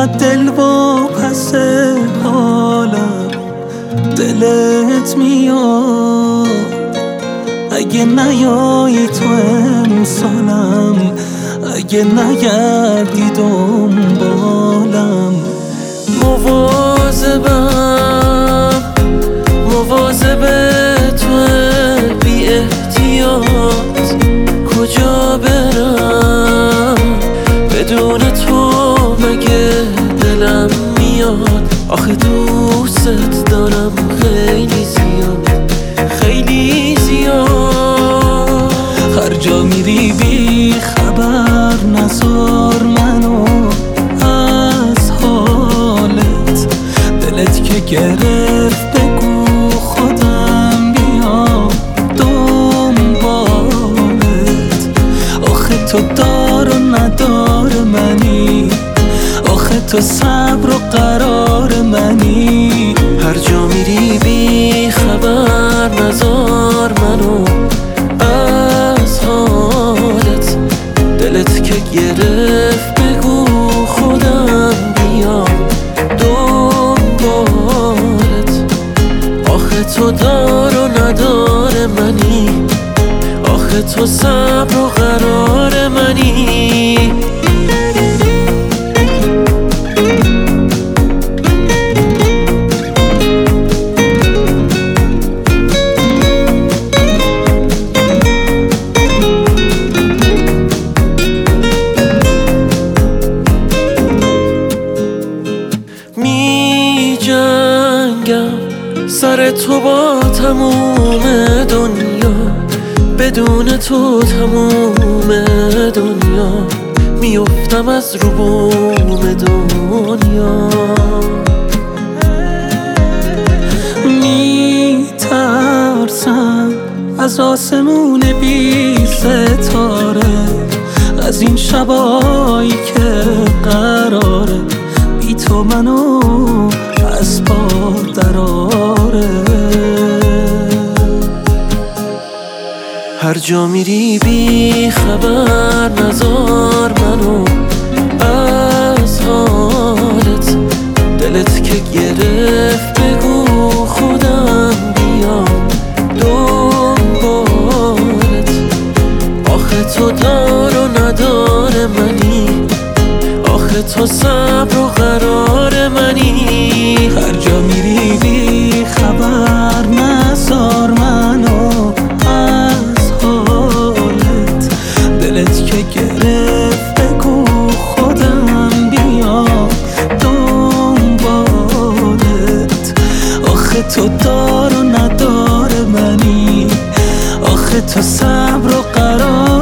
چقدر دل و پس حالم دلت میاد، اگه نیایی تو امسالم، اگه نگردی دنبالم. مواظب تو بی احتیاط، کجا برم بدون تو مگه دلم میاد. آخه دوست دارم خیلی زیاد، خیلی زیاد. هر جا میری بی خبر نذار منو از حالت، دلت که گرفت بگو خودم بیام دنبالت. آخه تو دار و ندار منی، آخه تو صبر و قرار منی. هر جا میری بی خبر نذار منو از حالت، دلت که گرفت بگو خودم بیام دنبالت. آخه تو دار و ندار منی، آخه تو صبر و قرار منی. می جنگم سر تو با تموم دنیا، بدون تو تموم دنیا میافتم از رو بوم دنیا. میترسم از آسمون بی ستاره، از این شبایی که قراره بی تو منو از پا دراره. هر جا میری بی خبر نذار منو از حالت، دلت که گرفت بگو خودم بیام دنبالت. آخه تو دار و ندار منی، آخه تو صبر و قرار منی. هر جا میری بی خبر نذار منو از حالت، دلت که گرفت بگو خودم بیام دنبالت. آخه تو دار و ندار منی، آخه تو صبر و قرار